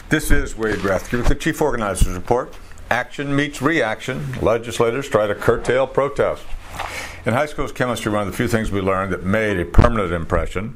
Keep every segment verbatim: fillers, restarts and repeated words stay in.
This is Wade Rathke with the Chief Organizers Report. Action meets reaction. Legislators try to curtail protest. In high school's chemistry, one of the few things we learned that made a permanent impression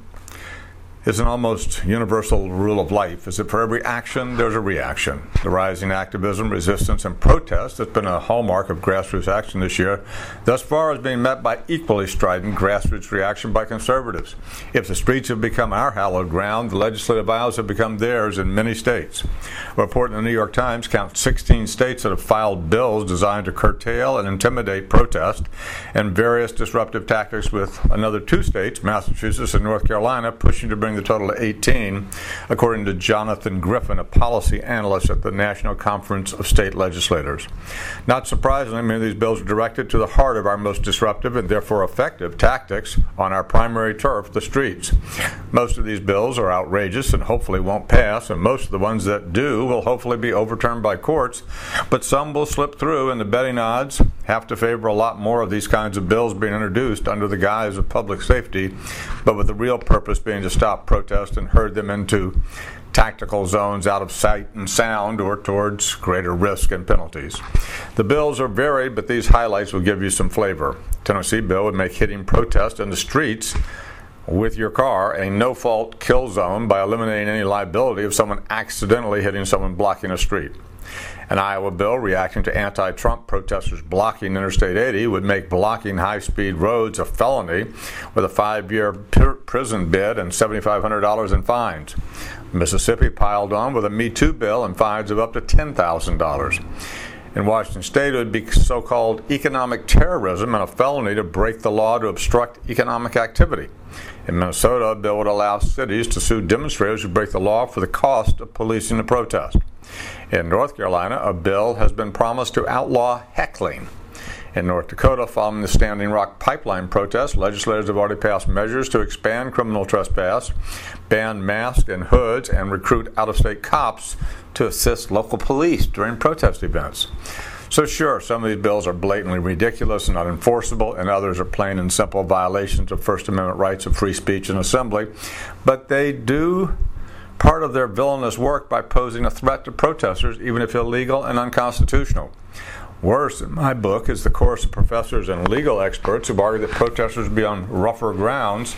is an almost universal rule of life, is that for every action, there's a reaction. The rising activism, resistance, and protest that's been a hallmark of grassroots action this year thus far is being met by equally strident grassroots reaction by conservatives. If the streets have become our hallowed ground, the legislative aisles have become theirs in many states. A report in the New York Times counts sixteen states that have filed bills designed to curtail and intimidate protest, and various disruptive tactics, with another two states, Massachusetts and North Carolina, pushing to bring the total to eighteen, according to Jonathan Griffin, a policy analyst at the National Conference of State Legislators. Not surprisingly, many of these bills are directed to the heart of our most disruptive and therefore effective tactics on our primary turf, the streets. Most of these bills are outrageous and hopefully won't pass, and most of the ones that do will hopefully be overturned by courts, but some will slip through, and the betting odds have to favor a lot more of these kinds of bills being introduced under the guise of public safety, but with the real purpose being to stop protest and herd them into tactical zones out of sight and sound or towards greater risk and penalties. The bills are varied, but these highlights will give you some flavor. Tennessee bill would make hitting protest in the streets with your car a no-fault kill zone by eliminating any liability of someone accidentally hitting someone blocking a street. An Iowa bill reacting to anti-Trump protesters blocking Interstate eighty would make blocking high-speed roads a felony with a five-year prison bid and seven thousand five hundred dollars in fines. Mississippi piled on with a Me Too bill and fines of up to ten thousand dollars. In Washington State, it would be so-called economic terrorism and a felony to break the law to obstruct economic activity. In Minnesota, a bill would allow cities to sue demonstrators who break the law for the cost of policing the protest. In North Carolina, a bill has been promised to outlaw heckling. In North Dakota, following the Standing Rock pipeline protest, legislators have already passed measures to expand criminal trespass, ban masks and hoods, and recruit out-of-state cops to assist local police during protest events. So sure, some of these bills are blatantly ridiculous and unenforceable, and others are plain and simple violations of First Amendment rights of free speech and assembly, but they do part of their villainous work by posing a threat to protesters, even if illegal and unconstitutional. Worse, in my book, is the chorus of professors and legal experts who argue that protesters would be on rougher grounds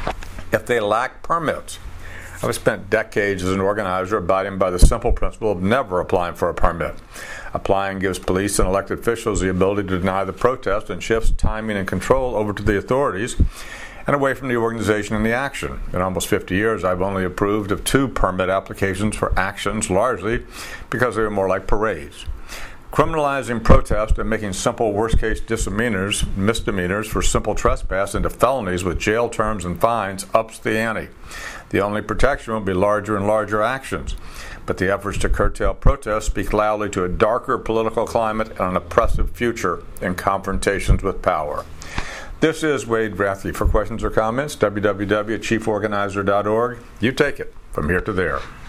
if they lack permits. I've spent decades as an organizer abiding by the simple principle of never applying for a permit. Applying gives police and elected officials the ability to deny the protest and shifts timing and control over to the authorities and away from the organization and the action. In almost fifty years, I've only approved of two permit applications for actions, largely because they were more like parades. Criminalizing protest and making simple worst-case misdemeanors, misdemeanors for simple trespass into felonies with jail terms and fines ups the ante. The only protection will be larger and larger actions. But the efforts to curtail protests speak loudly to a darker political climate and an oppressive future in confrontations with power. This is Wade Rathke. For questions or comments, w w w dot chief organizer dot org. You take it from here to there.